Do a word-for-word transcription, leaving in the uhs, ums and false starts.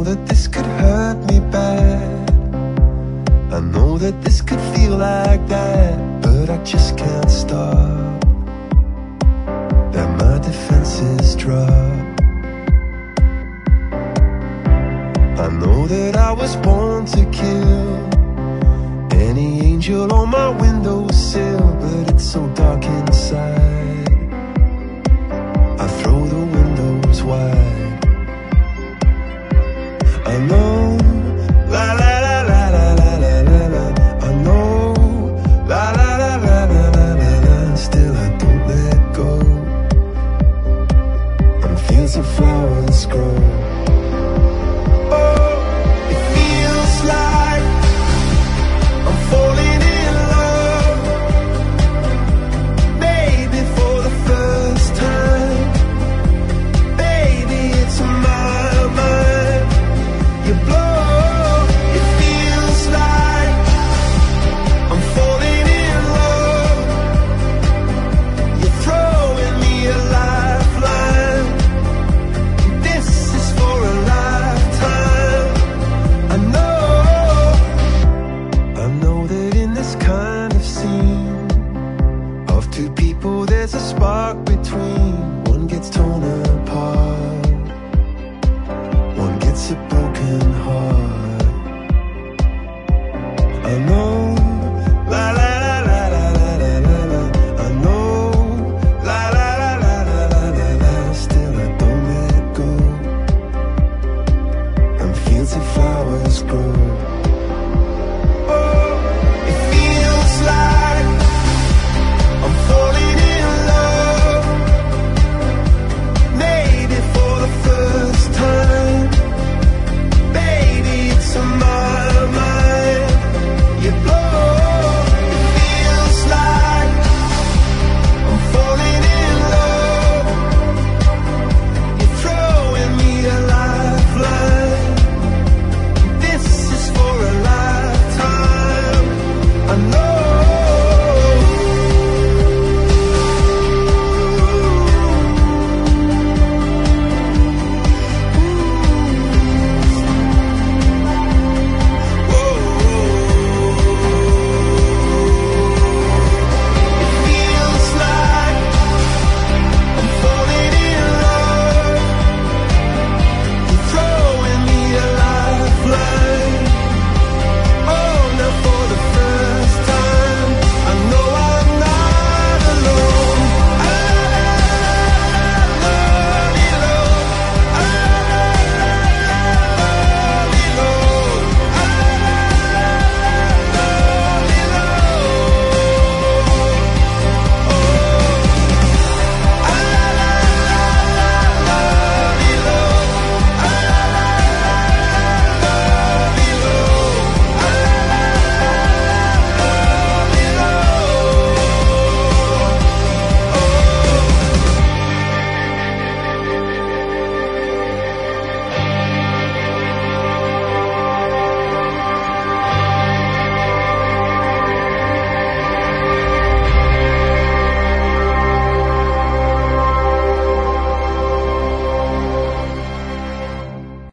that this could hurt me bad. I know that this could feel like that, but I just can't stop. That my defenses drop. I know that I was born to kill any angel on my windowsill, but it's so dark inside. I throw the windows wide. I know, la la la la la la la la la. I know, la la la la la la la la. Still I don't let go. On fields of flowers grow. Oh, it feels like I'm falling in love. Maybe for the first time. Baby, it's my mind. You blow. It feels like I'm falling in love. You're throwing me a lifeline. This is for a lifetime. I know, I know that in this kind of scene of two people there's a spark between. One gets torn